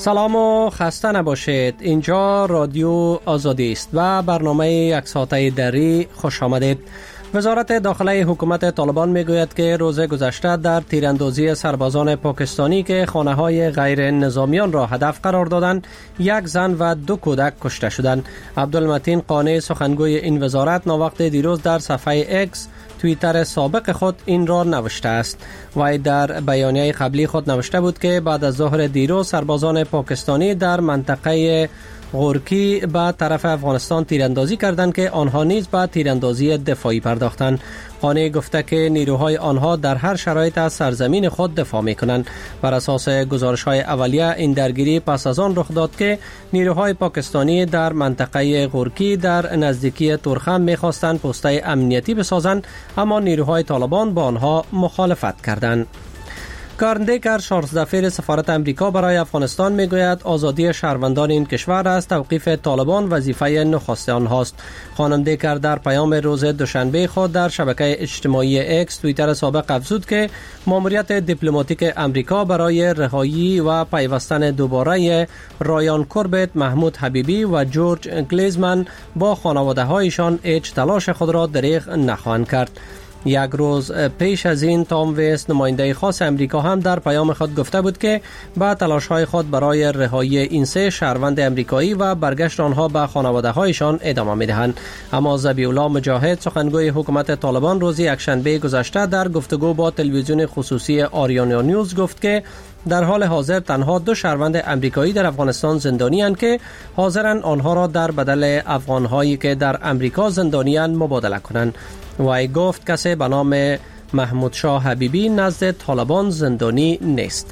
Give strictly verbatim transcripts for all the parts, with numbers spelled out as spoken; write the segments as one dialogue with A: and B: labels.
A: سلام و خسته نباشید. اینجا رادیو آزادی است و برنامه یک ساعته دری خوش آمدید. وزارت داخله حکومت طالبان میگوید که روز گذشته در تیراندازی سربازان پاکستانی که خانه‌های غیر نظامیان را هدف قرار دادند، یک زن و دو کودک کشته شدند. عبدالمتین قانع سخنگوی این وزارت ناوقت دیروز در صفحه اکس توییتر سابق خود این را نوشته است. وی در بیانیه قبلی خود نوشته بود که بعد از ظهر دیروز سربازان پاکستانی در منطقه غورکی به طرف افغانستان تیراندازی کردند که آنها نیز به تیراندازی دفاعی پرداختند. قانع گفته که نیروهای آنها در هر شرایط از سرزمین خود دفاع می‌کنند. بر اساس گزارش‌های اولیه این درگیری پس از آن رخ داد که نیروهای پاکستانی در منطقه غورکی در نزدیکی تورخم می‌خواستند پسته امنیتی بسازند، اما نیروهای طالبان با آنها مخالفت کردند. کارن دیکر، شارژدفیر سفارت امریکا برای افغانستان، میگوید آزادی شهروندان این کشور از توقیف طالبان وظیفه نخست آنهاست. خانم دیکر در پیام روز دوشنبه خود در شبکه اجتماعی اکس توییتر سابق افزود که ماموریت دیپلماتیک امریکا برای رهایی و پیوستن دوباره رایان کوربت، محمود حبیبی و جورج گلیزمن با خانواده هایشان هیچ تلاش خود را دریغ نخواهند کرد. یک روز پیش از این تام ویست، نماینده خاص امریکا، هم در پیام خود گفته بود که با تلاش‌های خود برای رهایی این سه شهروند امریکایی و برگشت آنها به خانواده‌هایشان ادامه می‌دهند. اما ذبیح الله مجاهد، سخنگوی حکومت طالبان، روز یکشنبه گذشته در گفتگو با تلویزیون خصوصی آریانا نیوز گفت که در حال حاضر تنها دو شهروند امریکایی در افغانستان زندانی اند که حاضرند آنها را در بدل افغان‌هایی که در امریکا زندانی اند مبادله کنند. وی گفت کسی به نام محمود شاه حبیبی نزد طالبان زندانی نیست.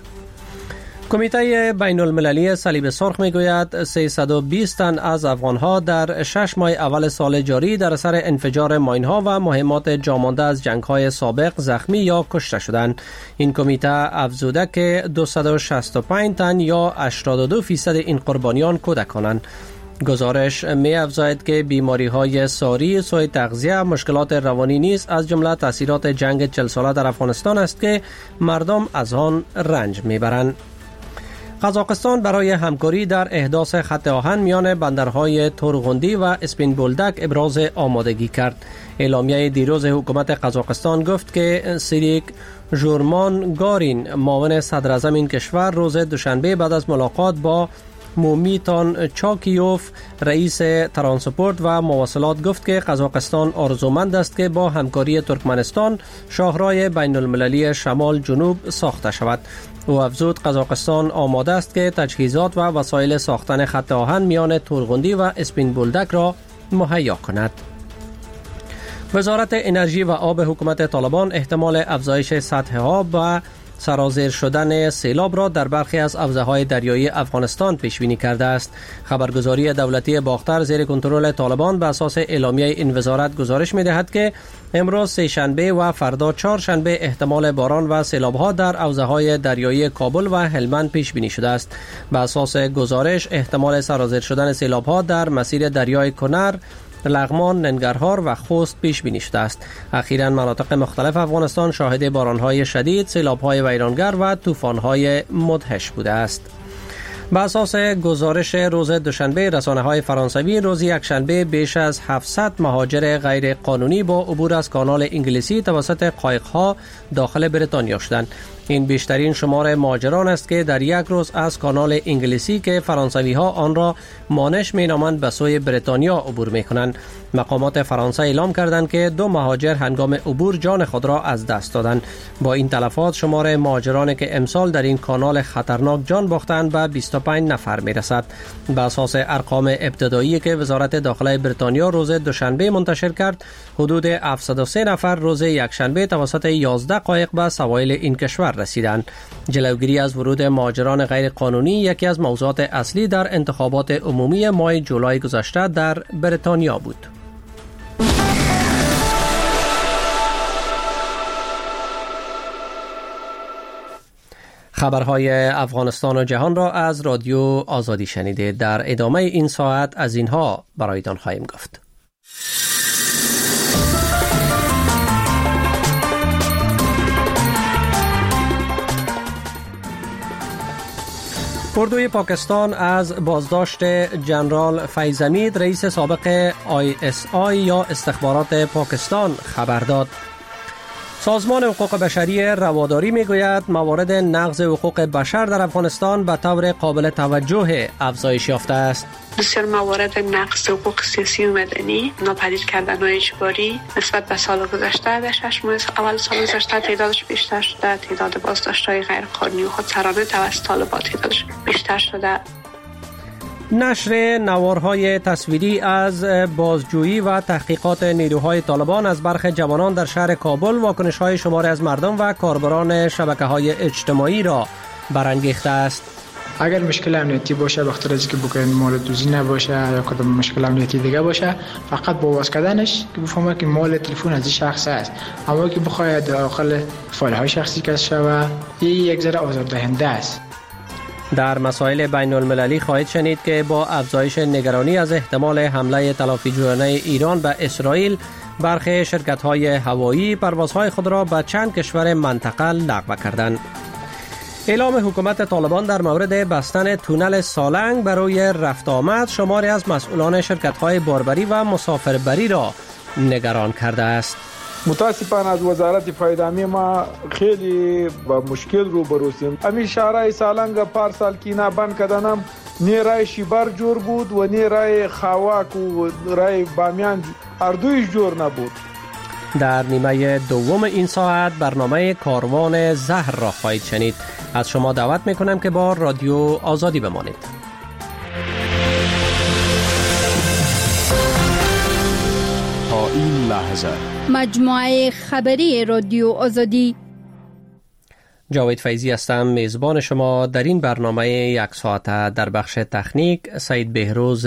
A: کمیته بین المللی صلیب سرخ میگوید سیصد و بیست تن از افغانها در شش ماه اول سال جاری در اثر انفجار ماینها و مهمات جامانده از جنگ‌های سابق زخمی یا کشته شدند. این کمیته افزوده که دویست و شصت و پنج تن یا هشتاد و دو درصد این قربانیان کودکانند. گزارش می افزاید که بیماری های ساری، سوء تغذیه، مشکلات روانی نیز از جمله تاثیرات جنگ چهل ساله در افغانستان است که مردم از آن رنج می برند. قزاقستان برای همکاری در احداث خط آهن میان بندرهای تورغوندی و اسپین بولدک ابراز آمادگی کرد. اعلامیه دیروز حکومت قزاقستان گفت که سیریک ژورمان گارین، معاون صدر اعظم این کشور، روز دوشنبه بعد از ملاقات با مومیتان چاکیوف، رئیس ترانسپورت و مواصلات، گفت که قزاقستان آرزومند است که با همکاری ترکمنستان شاهراه بین المللی شمال جنوب ساخته شود. او افزود قزاقستان آماده است که تجهیزات و وسایل ساختن خط آهن میان تورغوندی و اسپین بولدک را مهیا کند. وزارت انرژی و آب حکومت طالبان احتمال افزایش سطح آب و سرازیر شدن سیلاب را در برخی از حوزه‌های دریایی افغانستان پیش بینی کرده است. خبرگزاری دولتی باختر زیر کنترل طالبان به اساس اعلامیه این وزارت گزارش می‌دهد که امروز سه شنبه و فردا چهارشنبه احتمال باران و سیلاب‌ها در حوزه‌های دریایی کابل و هلمند پیش بینی شده است. به اساس گزارش احتمال سرازیر شدن سیلاب‌ها در مسیر دریای کنر، لغمان، ننگرهار و خوست پیش بینی شده است. اخیراً مناطق مختلف افغانستان شاهد بارانهای شدید، سیلاب‌های ویرانگر و طوفان‌های مدهش بوده است. به اساس گزارش روز دوشنبه رسانه‌های فرانسوی، روز یکشنبه بیش از هفتصد مهاجر غیر قانونی با عبور از کانال انگلیسی توسط قایق‌ها داخل بریتانیا شدند. این بیشترین شمار مهاجران است که در یک روز از کانال انگلیسی که فرانسوی‌ها آن را مانش می‌نامند به سوی بریتانیا عبور می‌کنند. مقامات فرانسه اعلام کردند که دو مهاجر هنگام عبور جان خود را از دست دادند. با این تلفات شمار مهاجرانی که امسال در این کانال خطرناک جان باختند به بیست و پنج نفر می‌رسد. به اساس ارقام ابتدایی که وزارت داخله بریتانیا روز دوشنبه منتشر کرد، حدود هفتصد و سه نفر روز یکشنبه توسط یازده قایق به سواحل این کشور رسیدند. جلوگیری از ورود مهاجران غیر قانونی یکی از موضوعات اصلی در انتخابات عمومی ماه جولای گذشته در بریتانیا بود. خبرهای افغانستان و جهان را از رادیو آزادی شنیدید. در ادامه این ساعت از اینها برایتان خواهیم گفت. اردوی پاکستان از بازداشت جنرال فیض حمید رئیس سابق آی اس آی یا استخبارات پاکستان خبر داد. سازمان حقوق بشری رواداری میگوید موارد نقض حقوق بشر در افغانستان به طور قابل توجه افزایش یافته است.
B: بسیار موارد نقض حقوق سیاسی و مدنی، ناپدید کردن‌های اجباری نسبت به سال گذشته در شش ماه اول سال گذشته تعدادش بیشتر شده. تعداد بازداشت‌های غیرقانونی و خودسرانه توسط طالبان تعدادش بیشتر شده.
A: نشر نوارهای تصویری از بازجویی و تحقیقات نیروهای طالبان از برخی جوانان در شهر کابل واکنش‌های شماری از مردم و کاربران شبکه‌های اجتماعی را برانگیخته است.
C: اگر مشکل امنیتی باشه، بخاطر از که بکنید مال دوزی نباشه یا کدام مشکل امنیتی دیگه باشه، فقط با باز کردنش که بفهمه که مال تلفن از این شخص است. اما که بخواید داخل فایل های شخصی کش شوه، این یک ذره آزاردهنده است.
A: در مسائل بین المللی خواهید شنید که با افزایش نگرانی از احتمال حمله تلافیجویانه ایران به اسرائیل، برخی شرکت‌های هوایی پروازهای خود را به چند کشور منطقه لغو کردند. اعلام حکومت طالبان در مورد بستن تونل سالنگ برای رفت آمد شماری از مسئولان شرکت‌های باربری و مسافربری را نگران کرده است.
D: متاسفانه از وزارت فایدامی ما خیلی با مشکل روبرو هستیم. امی شهرهای سالنگ پارسال کی نه بند کردنم، نه رای شیبر جور بود و نه رای خواک و رای بامیان اردویش جور نبود.
A: در نیمه دوم این ساعت برنامه کاروان زهر را خواهید شنید. از شما دعوت میکنم که با رادیو آزادی بمانید.
E: تا این لحظه
F: مجموعه خبری رادیو آزادی.
A: جاوید فیضی هستم، میزبان شما در این برنامه یک ساعته. در بخش تکنیک سید بهروز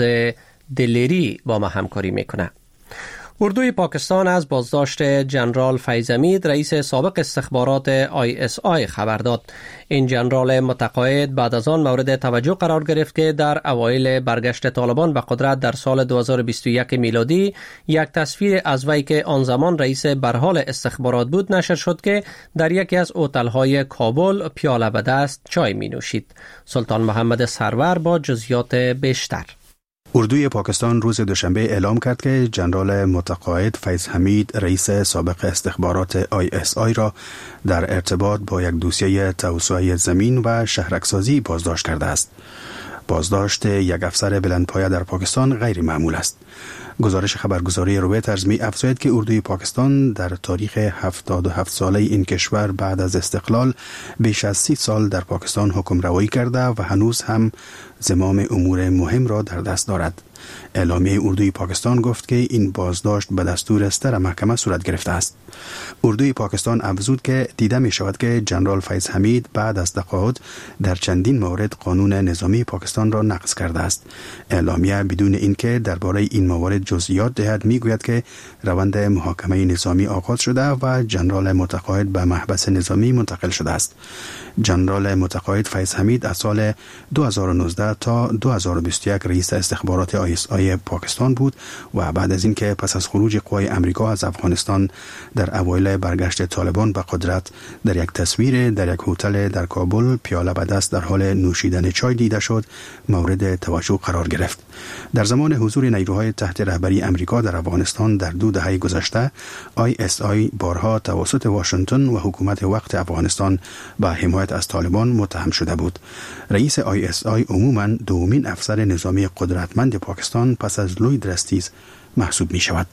A: دلیری با ما همکاری میکنه. اردوی پاکستان از بازداشت جنرال فیض حمید رئیس سابق استخبارات آی اس آی خبر داد. این جنرال متقاعد بعد از آن مورد توجه قرار گرفت که در اوایل برگشت طالبان به قدرت در سال دو هزار و بیست و یک میلادی یک تصویر از وی که آن زمان رئیس برحال استخبارات بود نشر شد که در یکی از هتل‌های کابل پیاله به دست چای می نوشید. سلطان محمد سرور با جزئیات بیشتر.
G: اردوی پاکستان روز دوشنبه اعلام کرد که جنرال متقاعد فیض حمید رئیس سابق استخبارات آی اس آی را در ارتباط با یک دوسیه توسعه زمین و شهرک‌سازی بازداشت کرده است. بازداشت یک افسر بلندپایه در پاکستان غیر معمول است. گزارش خبرگزاری رویترز می افزاید که اردوی پاکستان در تاریخ هفتاد و هفت ساله این کشور بعد از استقلال بیش از سی سال در پاکستان حکم روایی کرده و هنوز هم زمام امور مهم را در دست دارد. اعلامیه اردوی پاکستان گفت که این بازداشت به دستور ستر محکمه صورت گرفته است. اردوی پاکستان افزود که دیده می شود که جنرال فیض حمید بعد از تقاعد در چندین مورد قانون نظامی پاکستان را نقض کرده است. اعلامیه بدون اینکه درباره این موارد جزئیات دهد می گوید که روند محاکمه نظامی آغاز شده و جنرال متقاعد به محبس نظامی منتقل شده است. جنرال متقاعد فیض حمید از سال دو هزار و نوزده تا دو هزار و بیست و یک رئیس استخبارات آی اس آی پاکستان بود و بعد از اینکه پس از خروج قوای امریکا از افغانستان در اوایل برگشت طالبان به قدرت در یک تصویر در یک هتل در کابل پیاله به دست در حال نوشیدن چای دیده شد، مورد توجه قرار گرفت. در زمان حضور نیروهای تحت رهبری امریکا در افغانستان در دو دهه گذشته، آی اس آی بارها توسط واشنگتن و حکومت وقت افغانستان به حمایت از طالبان متهم شده بود. رئیس آی اس آی عموماً دومین افسر نظامی قدرتمند پاکستان پس از لوید رستیز محسوب می شود.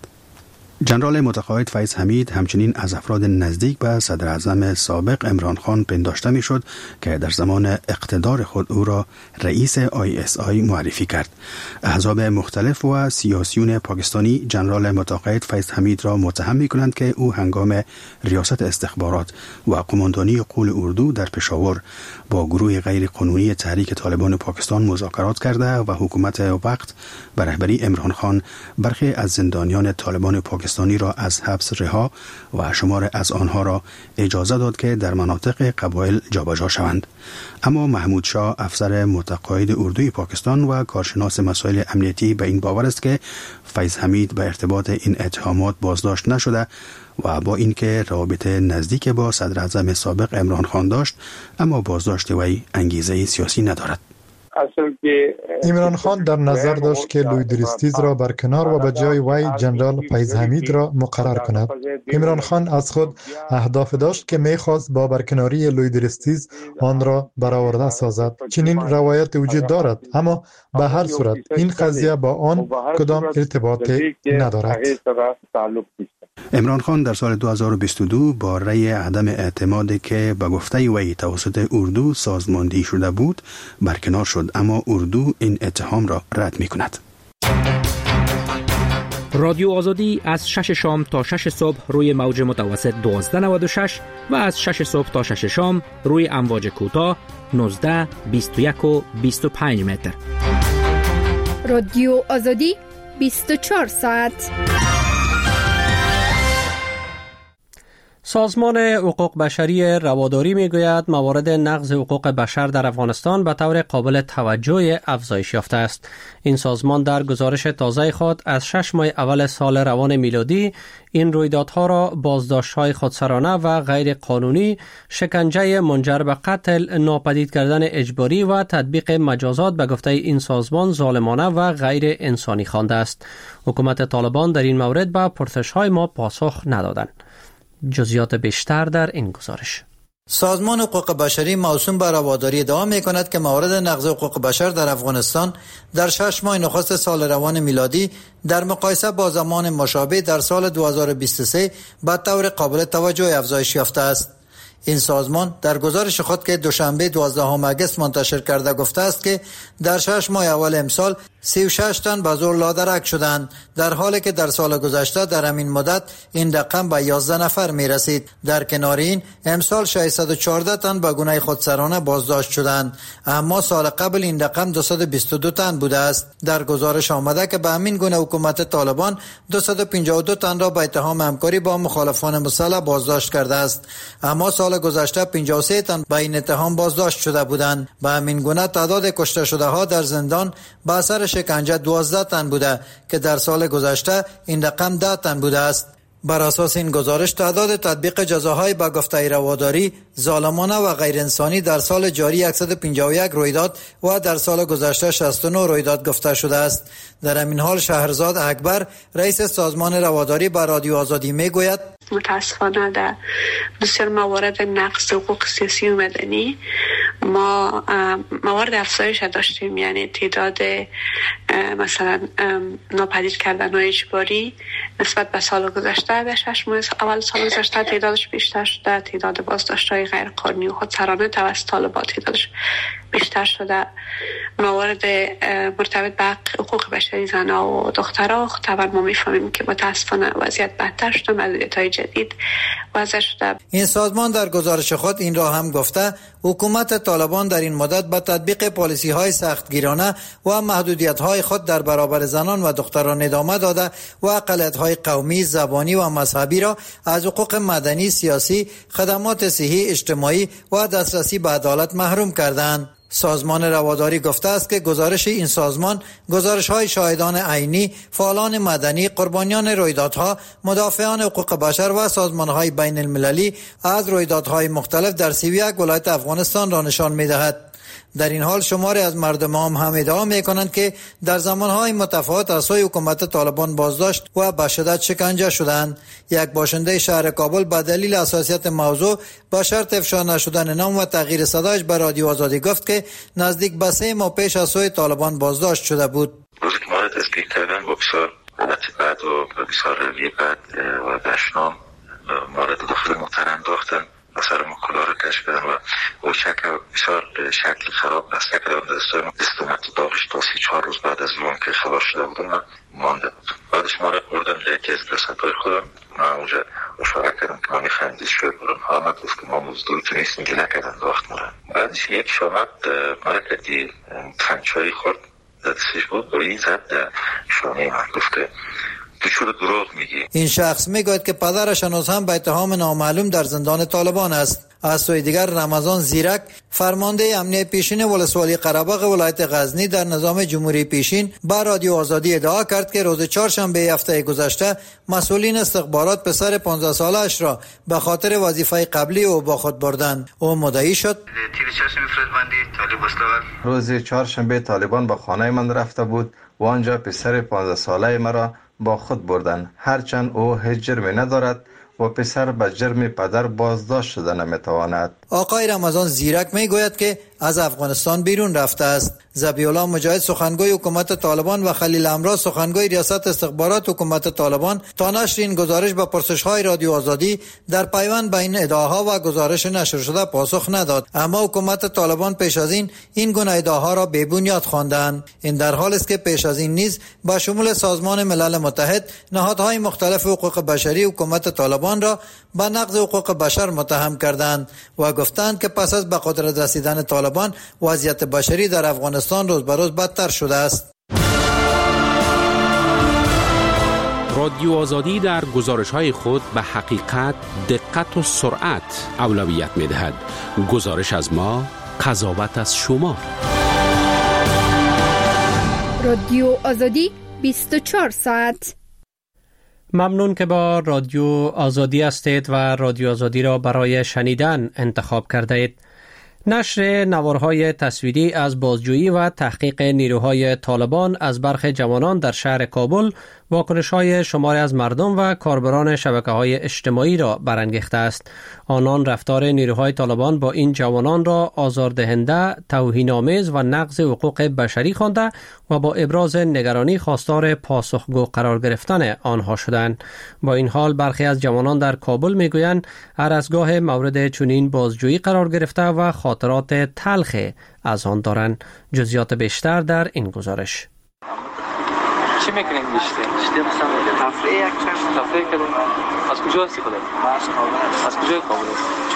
G: جنرال متقاعد فیض حمید همچنین از افراد نزدیک به صدر اعظم سابق عمران خان پنداشته می شد که در زمان اقتدار خود او را رئیس آی اس آی معرفی کرد. احزاب مختلف و سیاسیون پاکستانی جنرال متقاعد فیض حمید را متهم می کنند که او هنگام ریاست استخبارات و قماندانی قول اردو در پشاور با گروه غیر قانونی تحریک طالبان پاکستان مذاکرات کرده و حکومت وقت به رهبری عمران خان برخی از زندانیان طالبان پاکستانی را از حبس رها و شمار از آنها را اجازه داد که در مناطق قبایل جابجا شوند. اما محمود شاه افسر متقاعد اردوی پاکستان و کارشناس مسائل امنیتی به این باور است که فیض حمید به ارتباط این اتهامات بازداشت نشده و با اینکه رابطه نزدیک با صدر اعظم سابق عمران خان داشت، اما بازداشت وی انگیزه سیاسی ندارد.
H: عمران خان در نظر داشت که لویدرستیز را برکنار و به جای وی جنرال فیض حمید را مقرر کند. عمران خان از خود اهداف داشت که می‌خواست با برکناری لویدرستیز آن را برآورده سازد. چنین روایت وجود دارد، اما به هر صورت این قضیه با آن کدام ارتباطی ندارد.
G: عمران خان در سال دو هزار و بیست و دو با رأی عدم اعتمادی که به گفته وی توسط اردو سازماندهی شده بود برکنار شد، اما اردو این اتهام را رد می کند.
I: رادیو آزادی از شش شام تا شش صبح روی موج متوسط دوازده نود و شش و از شش صبح تا شش شام روی امواج کوتاه نوزده، بیست و یک و بیست و پنج متر.
F: رادیو آزادی بیست و چهار ساعت.
A: سازمان حقوق بشری رواداری میگوید موارد نقض حقوق بشر در افغانستان به طور قابل توجه افزایش یافته است. این سازمان در گزارش تازه خود از شش ماه اول سال روان میلادی این رویدادها را بازداشت‌های خودسرانه و غیر قانونی، شکنجه منجر به قتل، ناپدید کردن اجباری و تطبیق مجازات به گفته این سازمان ظالمانه و غیر انسانی خوانده است. حکومت طالبان در این مورد به پرسش‌های ما پاسخ ندادند. جزئیات بیشتر در این گزارش.
J: سازمان حقوق بشری موسوم به رواداری ادعا می‌کند که موارد نقض حقوق بشر در افغانستان در شش ماه نخست سال روان میلادی در مقایسه با زمان مشابه در سال دو هزار و بیست و سه به طور قابل توجه افزایش یافته است. این سازمان در گزارش خود که دوشنبه دوازدهم آگوست منتشر کرده گفته است که در شش ماه اول امسال سی و شش تن به زور لادرک شدند، در حالی که در سال گذشته در همین مدت این رقم به یازده نفر می رسید. در کنار این امسال ششصد و چهارده تن به گونه خودسرانه بازداشت شدند، اما سال قبل این رقم دویست و بیست و دو تن بوده است. در گزارش آمده که به همین گونه حکومت طالبان دویست و پنجاه و دو تن را به اتهام همکاری با مخالفان مسلح بازداشت کرده است، اما سال گذشته پنجاه و سه تن به این اتهام بازداشت شده بودند. به همین گونه تعداد کشته شده ها در زندان به اثر شکنجه دوازده تن بوده که در سال گذشته این رقم ده تن بوده است. بر اساس این گزارش تعداد تطبیق جزاهای به گفته رواداری ظالمانه و غیر انسانی در سال جاری صد و پنجاه و یک رویداد و در سال گذشته شصت و نه رویداد گفته شده است. در همین حال شهرزاد اکبر رئیس سازمان رواداری به رادیو آزادی میگوید
B: متاسفانه در بسیار موارد نقض حقوق سیاسی و مدنی ما موارد افزایش داشتیم، یعنی تعداد مثلا ناپدید کردن های اجباری نسبت به سال گذشته در شش ماه اول سال گذشته تعدادش بیشتر شده، تعداد بازداشت‌های غیر قانونی و خودسرانه توسط طالبان تعدادش بیشتر شده. موارد مرتبط به حقوق بشری زنها و دخترها طبعا ما میفهمیم که متاسفانه وضعیت بدتر شده، محدودیت‌های جدید وضع شده.
J: این سازمان در گزارش خود این را هم گفته حکومت طالبان در این مدت با تطبیق پالیسی‌های سختگیرانه و محدودیت‌های خود در برابر زنان و دختران ادامه داده و اقلیت‌های قومی، زبانی و مذهبی را از حقوق مدنی، سیاسی، خدمات صحی، اجتماعی و دسترسی به عدالت محروم کردند. سازمان رواداری گفته است که گزارش این سازمان گزارش‌های شاهدان عینی، فعالان مدنی، قربانیان رویدادها، مدافعان حقوق بشر و سازمان‌های بین المللی از رویدادهای مختلف در سی و یک ولایت افغانستان را نشان می‌دهد. در این حال شماری از مردم هم هم ادعا می‌کنند که در زمانهای متفاوت از سوی حکومت طالبان بازداشت و به شدت شکنجه شدند. یک باشنده شهر کابل به دلیل حساسیت موضوع با شرط افشا نشدن نام و تغییر صدایش به رادیو آزادی گفت که نزدیک به سه ماه پیش از سوی طالبان بازداشت شده بود.
K: روز که مورد تسلیک کردن با بسیار حالت بد و بسیار روی بد و دشنام مورد داخل محترم داختن و سر مکلا را کشف کردن و او شکل بسیار شکل خراب است کردن دستان استمت داغش تا سی چهار روز بعد از اون که خبر شده بودن و مانده بود. بعدش ما را بردن لیکی از رسدهای خودم ما اونجا مشاوره کردم که ما میخوایم دیز شوید برم حامد گفت که ما مزدور تونستیم که نکردن داخت مورن. بعدش یک شامت ما را کردی تفنگچه‌ای خورد دستش بود بری زد شانه من گفت که این
J: شخص میگوید که پدرش هنوز هم به اتهام نامعلوم در زندان طالبان است. از سوی دیگر رمضان زیرک فرمانده امنیت پیشین ولسوالی قره‌باغ ولایت غزنی در نظام جمهوری پیشین با رادیو آزادی ادعا کرد که روز چهارشنبه هفته گذشته مسئولین استخبارات پسر پانزده ساله اش را به خاطر وظیفه قبلی او با خود بردند. او مدعی شد
L: روز چهارشنبه طالبان به خانه من رفته بود و آنجا پسر پانزده ساله مرا با خود بردند، هرچند او هیچ جرمی ندارد و پسر به جرم پدر بازداشت شده نمیتواند.
J: آقای رمضان زیرک می گوید که از افغانستان بیرون رفته است. ذبیح الله مجاهد سخنگوی حکومت طالبان و خلیل امرا سخنگوی ریاست استخبارات حکومت طالبان تا نشر این گزارش به پرسش‌های رادیو آزادی در پیوند به این ادعاها و گزارش نشر شده پاسخ نداد، اما حکومت طالبان پیش از این این گونه ادعاها را بی بنیاد خواندند. این در حالی است که پیش از این نیز با شمول سازمان ملل متحد نهادهای مختلف حقوق بشری حکومت طالبان را به نقض حقوق بشر متهم کردند و گفتند که پس از به قدرت رسیدن طالبان وضعیت بشری در افغانستان روز به روز بدتر شده است.
I: رادیو آزادی در گزارش‌های خود به حقیقت، دقت و سرعت اولویت می‌دهد. گزارش از ما، قضاوت از شما.
F: رادیو آزادی بیست و چهار ساعت.
A: ممنون که با رادیو آزادی هستید و رادیو آزادی را برای شنیدن انتخاب کرده اید. نشر نوارهای تصویری از بازجویی و تحقیق نیروهای طالبان از برخی جوانان در شهر کابل واکنش‌های شماری از مردم و کاربران شبکه‌های اجتماعی را برانگیخته است. آنان رفتار نیروهای طالبان با این جوانان را آزاردهنده، توهین‌آمیز و نقض حقوق بشری خوانده و با ابراز نگرانی خواستار پاسخگو قرار گرفتن آنها شدند. با این حال برخی از جوانان در کابل می‌گویند هر از گاه مورد چنین بازجویی قرار گرفته و خاطرات تلخ از آن دارند. جزئیات بیشتر در این گزارش.
M: چی میکنین بیشتر؟ بیشتر مثلا تفریح یک چند تفریح کردیم. از کجا هستی خودت؟ از کجای کابل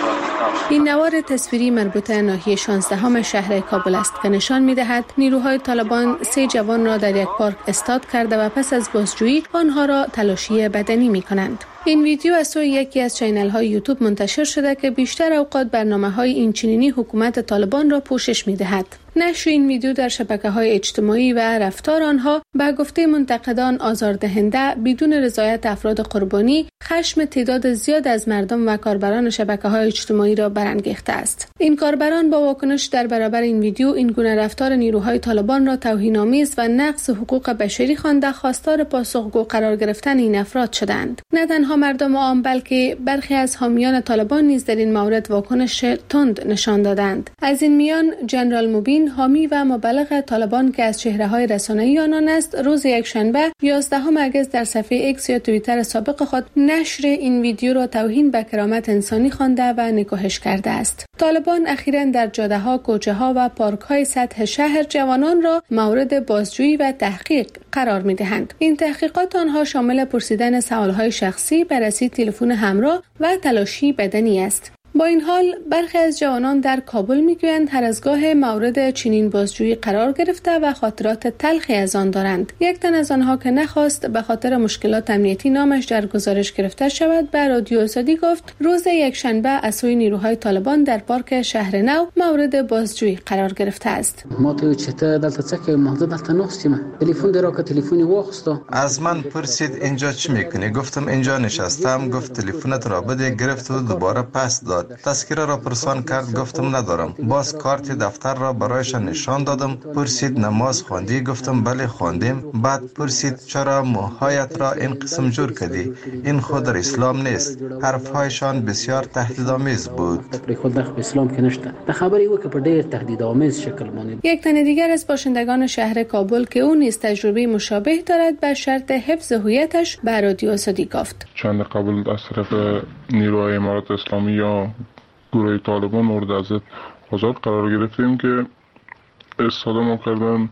M: هستی؟
N: این نوار تصویری مربوط ناحیه شانزدهم شهر کابل است که نشان می‌دهد نیروهای طالبان سه جوان را در یک پارک استاد کرده و پس از بازجویی آنها را تلاشی بدنی می‌کنند. این ویدیو از سوی یکی از چینل های یوتیوب منتشر شده که بیشتر اوقات برنامه های این چنینی حکومت طالبان را پوشش می دهد. نشر این ویدیو در شبکه های اجتماعی و رفتار آنها به گفته منتقدان آزاردهنده، بدون رضایت افراد قربانی، خشم تعداد زیاد از مردم و کاربران شبکه های اجتماعی را برانگیخته است. این کاربران با واکنش در برابر این ویدیو این گونه رفتار نیروهای طالبان را توهین‌آمیز و نقض حقوق بشری خوانده خواستار پاسخگو قرار گرفتن این افراد شدند. نه تنها مردم عام بلکه برخی از حامیان طالبان نیز در این مورد واکنش تند نشان دادند. از این میان جنرال مبین، حامی و مبلغ طالبان که از چهره‌های رسانه‌ای آنان است، روز یکشنبه یازدهم اگست در صفحه اکس یا توییتر سابق خود نشر این ویدیو را توهین به کرامت انسانی خوانده و نکوهش کرده است. طالبان اخیراً در جاده‌ها، کوچه‌ها و پارک‌های سطح شهر جوانان را مورد بازجویی و تحقیق قرار می‌دهند. این تحقیقات آنها شامل پرسیدن سوال‌های شخصی، بررسی تلفن همراه و تلاشی بدنی است. با این حال برخی از جوانان در کابل میگویند هر از گاه مورد چنین بازجویی قرار گرفته و خاطرات تلخی از آن دارند. یک تن از آنها که نخواست به خاطر مشکلات امنیتی نامش در گزارش گرفته شود به رادیو آزادی گفت روز یکشنبه از سوی نیروهای طالبان در پارک شهر نو مورد بازجویی قرار گرفته است.
O: ما تو چته دلته چکه ماده دلته نوستیم تلفن درا که تلفنی واخسته
L: از من پرسید اینجا چی میکنی؟ گفتم اینجا نشستم. گفت تلفنت را بده. گرفت و دوباره پس داد. تذکره را پرسان کرد. گفتم ندارم. باز کارت دفتر را برایش نشان دادم. پرسید نماز خواندی؟ گفتم بله خواندیم. بعد پرسید چرا موهایت را این قسم جور کردی؟ این خود در اسلام نیست. حرفهایشان بسیار تهدیدآمیز بود.
O: اسلام که نشته. خبری او که پر ډیر تهدیدآمیز شکل مانید.
N: یک تن دیگر از باشندگان شهر کابل که او نیز تجربه مشابه دارد بر شرط حفظ هویتش به رادیو آزادی گفت.
P: چند قبل از طرف نیروهای امارات اسلامی یا گروه طالبان مورد ازت آزاد قرار گرفتیم که استفاده ما کردن،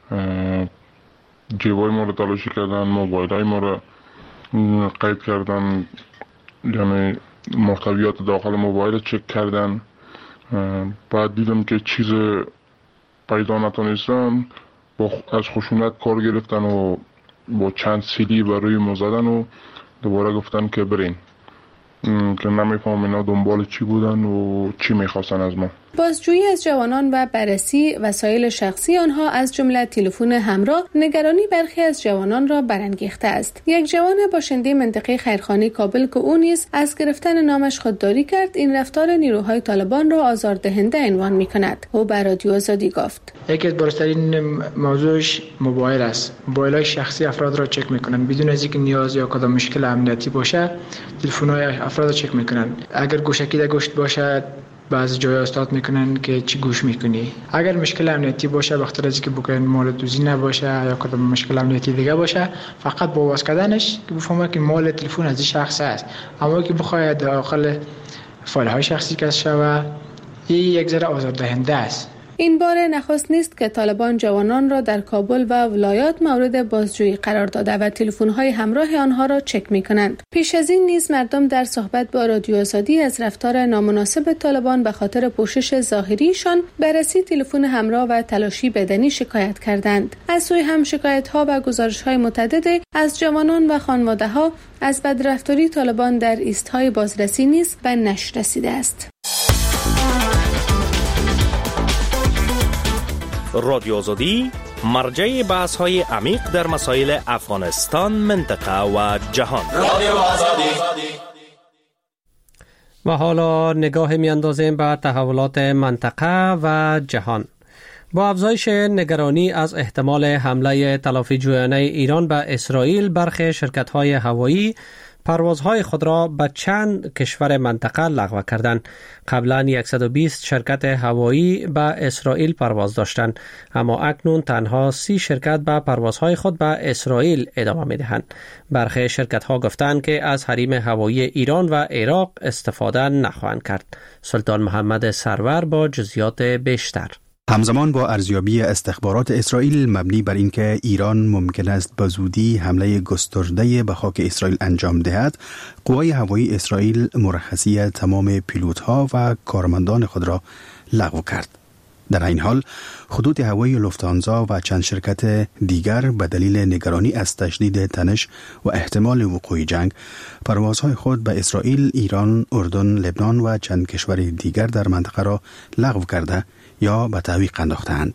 P: جیبای ما رو تلاشی کردن، موبایل های ما رو قید کردن، یعنی محتویات داخل موبایل چک کردن. بعد دیدم که چیز پیدا نتونستن، با از خشونت کار گرفتن و با چند سیلی بر روی ما زدن و دوباره گفتن که برین. که نمیفهمم اینا دنبال چی بودن و چی میخواستن از ما.
N: بازجویی از جوانان و بررسی وسایل شخصی آنها از جمله تلفن همراه نگرانی برخی از جوانان را برانگیخته است. یک جوان باشنده منطقه خیرخانه کابل که او نیز از گرفتن نامش خودداری کرد، این رفتار نیروهای طالبان را آزاردهنده عنوان می‌کند. او بر رادیو آزادی گفت:
C: یکی از بارزترین موضوعش موبایل است. موبایل‌های شخصی افراد را چک می‌کنند بدون از اینکه نیاز یا کدام مشکل امنیتی باشه. تلفن‌های افراد را چک می‌کنند. اگر گوشکی در گوشت باشد بعضی جای استاد میکنن که چی گوش میکنی. اگر مشکل امنیتی باشه وقتی از که بکنن مال دوزی نباشه یا کدام مشکل امنیتی دیگه باشه، فقط با واس کردنش که بفهمه که مال تلفن از این شخص است. اما که بخواد داخل فایل های شخصی کش شوه، این یک ذره آزاردهنده است.
N: این بار نخست نیست که طالبان جوانان را در کابل و ولایات مورد بازجویی قرار داده و تلفن‌های همراه آنها را چک می‌کنند. پیش از این نیز مردم در صحبت با رادیو آزادی از رفتار نامناسب طالبان به خاطر پوشش ظاهریشان، بررسی تلفن همراه و تلاشی بدنی شکایت کردند. از سوی هم شکایت‌ها و گزارش‌های متعدد از جوانان و خانواده‌ها از بدرفتاری طالبان در ایست‌های بازرسی نیز به نشر رسیده است.
Q: رادیو آزادی مرجع بحث های عمیق در مسائل افغانستان، منطقه و جهان. رادیو آزادی.
A: و حالا نگاه میاندازیم به تحولات منطقه و جهان. با افزایش نگرانی از احتمال حمله تلافی جویانه ایران به اسرائیل، برخی شرکت‌های هوایی پروازهای خود را به چند کشور منطقه لغو کردند. قبلا صد و بیست شرکت هوایی به اسرائیل پرواز داشتند، اما اکنون تنها سی شرکت به پروازهای خود به اسرائیل ادامه می‌دهند. برخی شرکت‌ها گفتند که از حریم هوایی ایران و عراق استفاده نخواهند کرد. سلطان محمد سرور با جزئیات بیشتر.
G: همزمان با ارزیابی استخبارات اسرائیل مبنی بر اینکه ایران ممکن است به زودی حمله گسترده به خاک اسرائیل انجام دهد، قوای هوایی اسرائیل مرخصی تمام پیلوت‌ها و کارمندان خود را لغو کرد. در این حال خطوط هوایی لوفتانزا و چند شرکت دیگر به دلیل نگرانی از تشدید تنش و احتمال وقوع جنگ پروازهای خود به اسرائیل، ایران، اردن، لبنان و چند کشور دیگر در منطقه را لغو کرده یا به تعویق انداختند.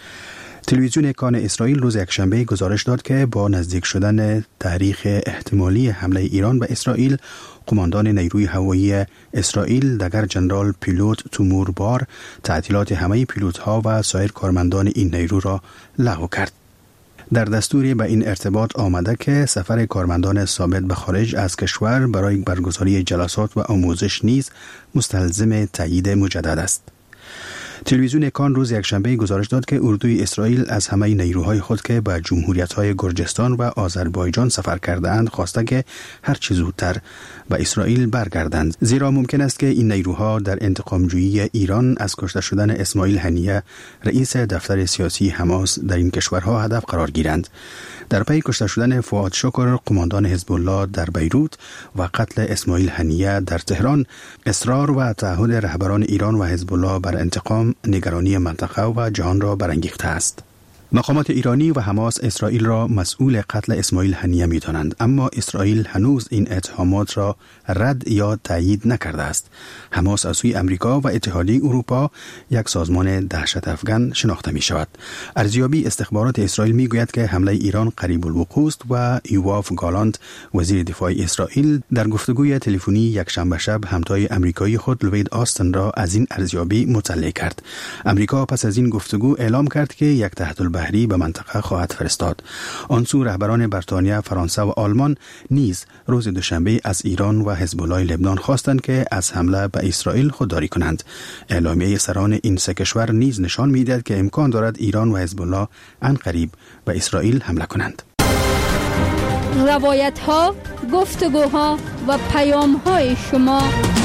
G: تلویزیون کان اسرائیل روز یکشنبه گزارش داد که با نزدیک شدن تاریخ احتمالی حمله ایران به اسرائیل، قماندان نیروی هوایی اسرائیل دگر جنرال پیلوت تومور بار تعطیلات همه پیلوت‌ها و سایر کارمندان این نیرو را لغو کرد. در دستوری به این ارتباط آمده که سفر کارمندان ثابت به خارج از کشور برای برگزاری جلسات و آموزش نیز مستلزم تایید مجدد است. تلویزیون کان روز یکشنبه گزارش داد که اردوی اسرائیل از همه نیروهای خود که به جمهوریت‌های گرجستان و آذربایجان سفر کرده‌اند خواسته که هر چه زودتر به اسرائیل برگردند، زیرا ممکن است که این نیروها در انتقامجویی ایران از کشته شدن اسماعیل هنیه رئیس دفتر سیاسی حماس در این کشورها هدف قرار گیرند. در پی کشته شدن فؤاد شکر قماندان حزب الله در بیروت و قتل اسماعیل هنیه در تهران، اصرار و تعهد رهبران ایران و حزب الله بر انتقام نگرانی منطقه و جهان را برانگیخته است. مقامات ایرانی و حماس اسرائیل را مسئول قتل اسماعیل هنیه می‌دانند، اما اسرائیل هنوز این اتهامات را رد یا تایید نکرده است. حماس از سوی امریکا و اتحادیه اروپا یک سازمان دهشت افکن شناخته می شود. ارزیابی استخبارات اسرائیل می گوید که حمله ایران قریب الوقوع است و یواف گالانت وزیر دفاع اسرائیل در گفتگوی تلفنی یک شنبه شب همتای امریکایی خود لوید آستن را از این ارزیابی مطلع کرد. امریکا پس از این گفتگو اعلام کرد که یک تحت بحری به منطقه خواهد فرستاد. آن سو رهبران بریتانیا، فرانسه و آلمان نیز روز دوشنبه از ایران و حزب الله لبنان خواستند که از حمله به اسرائیل خودداری کنند. اعلامیه سران این سه کشور نیز نشان می‌دهد که امکان دارد ایران و حزب الله عنقریب به اسرائیل حمله کنند.
F: روایت‌ها، گفتگوها و پیام‌های شما.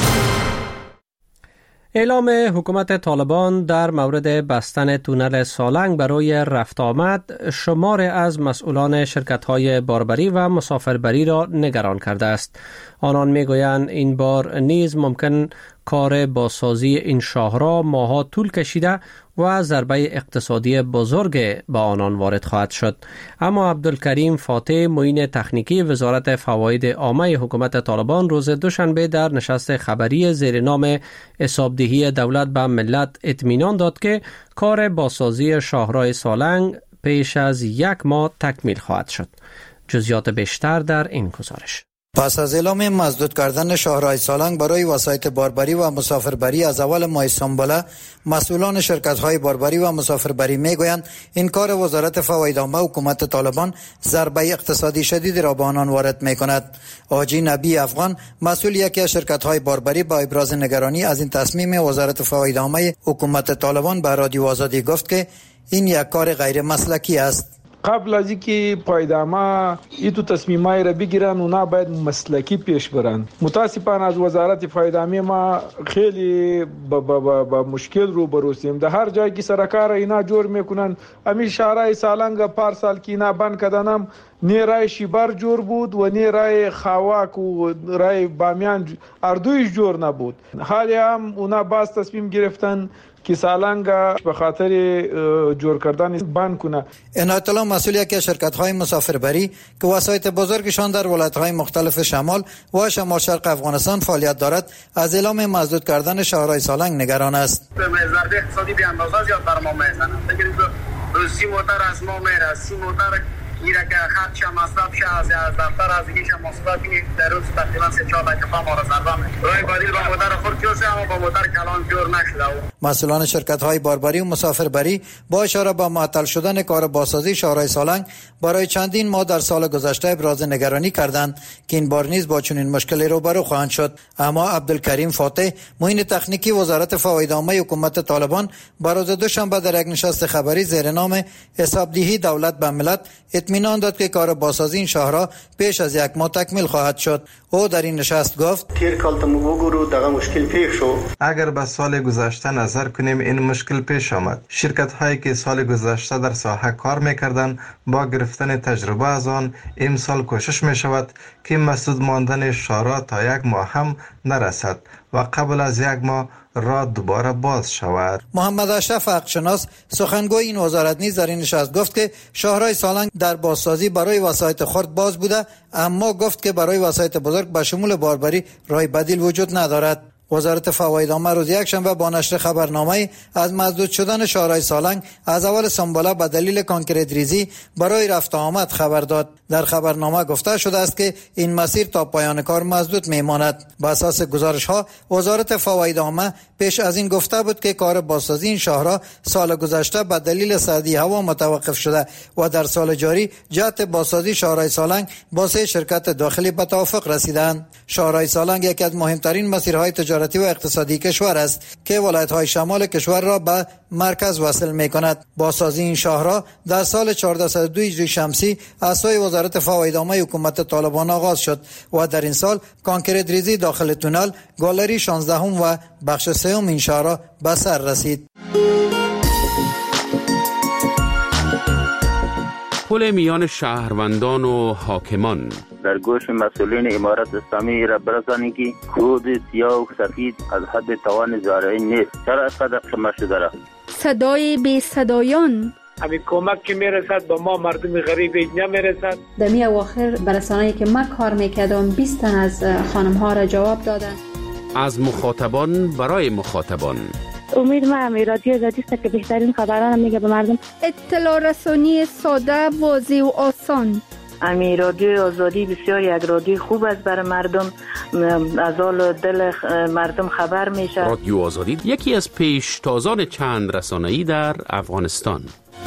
A: اعلام حکومت طالبان در مورد بستن تونل سالنگ برای رفت آمد شمار از مسئولان شرکت‌های باربری و مسافربری را نگران کرده است. آنان می‌گویند این بار نیز ممکن کار بازسازی این شاهراه ماها طول کشیده و ضربه اقتصادی بزرگ به آنان وارد خواهد شد. اما عبدالکریم فاتح، معین تکنیکی وزارت فواید عامه حکومت طالبان، روز دوشنبه در نشست خبری زیر نام حسابدهی دولت به ملت اطمینان داد که کار بازسازی شاهراه سالنگ پیش از یک ماه تکمیل خواهد شد. جزئیات بیشتر در این گزارش.
J: پس از اعلام مسدود کردن شاهراه سالنگ برای وسایط باربری و مسافربری از اول ماه سنبله، مسئولان شرکت‌های باربری و مسافربری میگویند این کار وزارت فواید عامه حکومت طالبان ضربه اقتصادی شدید را به آنان وارد می‌کند. حاجی نبی افغان، مسئول یکی از شرکت‌های باربری، با ابراز نگرانی از این تصمیم وزارت فواید عامه حکومت طالبان به رادیو آزادی گفت که این یک کار غیر مسلکی است.
D: قبل از اینکه پایدامه ایتو تصمیمای را بگیرن اونا باید مسلکی پیش برن. متاسفانه از وزارت فایدامی ما خیلی با, با, با, با مشکل رو بروسیم. در هر جایی که سرکار اینا جور میکنن، امی شهرهای سالنگ پار سال که اینا بند کردنم، نی رای شیبر جور بود و نی رای خواک و رای بامیان اردویش جور نبود. حالی هم اونا باز تصمیم گرفتن که سالنگ به خاطر جور کردن بند کنه.
J: عنایت الله، مسئول یکی از شرکت‌های مسافربری که وسایط بزرگشان در ولایت‌های مختلف شمال و شمال شرق افغانستان فعالیت دارد، از اعلام مسدود کردن شاهراه سالنگ نگران است.
R: ضربه اقتصادی به اندازه زیاد بر ما میزنه. بگید سی موتر از ما میره، سی موتر میره که خرچ مصرف شه از دفتر از دیگه چه مصرفی در روز تقریبا سه چهار دقیقه ما را ضربه می‌کنه. راه بدیل با موتر خود کیسه اما با موتر کلان جور نشده.
J: مسئولان شرکت‌های باربری و مسافربری با اشاره به معطل شدن کار بازسازی شاهراه سالنگ برای چندین ماه در سال گذشته ابراز نگرانی کردند که این بار نیز با چنین مشکلی روبرو خواهند شد. اما عبدالکریم فاتح، معین تکنیکی وزارت فواید عامه حکومت طالبان، روز دوشنبه در یک نشست خبری زیر نام حسابدهی دولت به ملت اطمینان داد که کار بازسازی این شاهراه پیش از یک ماه تکمیل خواهد شد. او در این نشست گفت:
R: تیر کالتمو بگورو دغه مشکل پیش شد.
L: اگر به سال گذشته نظر کنیم این مشکل پیش آمد. شرکت هایی که سال گذشته در ساحه کار میکردند با گرفتن تجربه از آن، امسال کوشش می شود که مسدود ماندن شاهراه تا یک ماه هم نرسد و قبل از یک ماه را دوباره باز شود.
J: محمد اشرف حقشناس، سخنگوی این وزارت، نیز در این نشست گفت که شاهراه سالنگ در بازسازی برای وسایط خرد باز بوده، اما گفت که برای وسایط بزرگ به شمول باربری راه بدیل وجود ندارد. وزارت فواید عامه روز یکشنبه با نشر خبرنامه از مسدود شدن شاهراه سالنگ از اول سنبله به دلیل کانکریت ریزی برای رفت آمد خبر داد. در خبرنامه گفته شده است که این مسیر تا پایان کار مسدود میماند. بر اساس گزارش ها، وزارت فواید عامه پیش از این گفته بود که کار بازسازی این شاهراه سال گذشته به دلیل سردی هوا متوقف شده و در سال جاری جهت بازسازی شاهراه سالنگ با سه شرکت داخلی به توافق رسیدند. شاهراه سالنگ یکی از مهمترین مسیرهای تجارتی و اقتصادی کشور است که ولایت‌های شمال کشور را به مرکز وصل می‌کند. بازسازی این شاهراه در سال چهارصد و دو هجری شمسی از سوی وزارت فواید عامه حکومت طالبان آغاز شد و در این سال کانکریت ریزی داخل تونل، گالری شانزدهم و بخش سوم این شاهراه به سر رسید.
S: پل میان شهروندان و حاکمان
T: در گوش مسئولین امارت اسلامی را برسانید که کود سیاه و سفید از حد توان زارعی نیست. چرا از قدر شما شده را؟
F: صدای بی صدایان،
U: همین کمک که میرسد به ما مردم غریب نمیرسد.
V: در می اواخر برسانه‌ای که من کار میکردم بیست تن از خانم ها را جواب دادن.
S: از مخاطبان برای مخاطبان.
W: امید ما هم رادیو آزادی است که بهترین خبران میگه به مردم.
F: اطلاع رسانی ساده، واضح و آسان.
W: امی رادیو آزادی بسیار یک رادیو خوب است برای مردم، از حال دل مردم خبر میشه.
S: رادیو آزادی یکی از پیشتازان چند رسانه‌ای در افغانستان.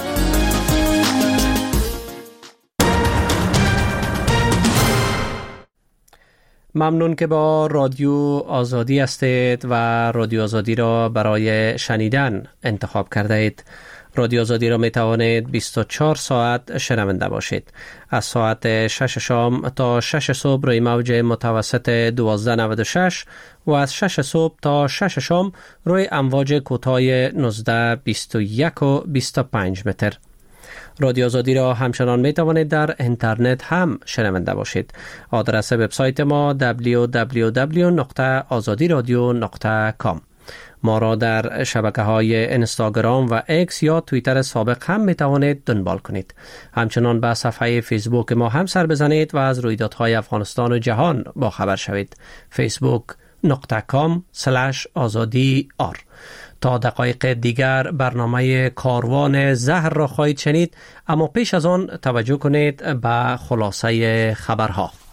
A: ممنون که با رادیو آزادی هستید و رادیو آزادی را برای شنیدن انتخاب کرده اید. رادیو آزادی را می توانید بیست و چهار ساعت شنونده باشید. از ساعت شش شام تا شش صبح روی موج متوسط دوازده نود و شش و از شش صبح تا شش شام روی امواج کوتاه نوزده بیست و یک و بیست و پنج متر. رادیو آزادی را همچنان می توانید در اینترنت هم شنونده باشید. آدرس وبسایت ما دبلیو دبلیو دبلیو دات آزادی رادیو دات کام. ما را در شبکه‌های اینستاگرام و ایکس یا توییتر سابق هم می توانید دنبال کنید. همچنان به صفحه فیسبوک ما هم سر بزنید و از رویدادهای افغانستان و جهان با خبر شوید. فیسبوک دات کام اسلش آزادی آر. تا دقایق دیگر برنامه کاروان زهر را خواهید شنید، اما پیش از آن توجه کنید به خلاصه خبرها.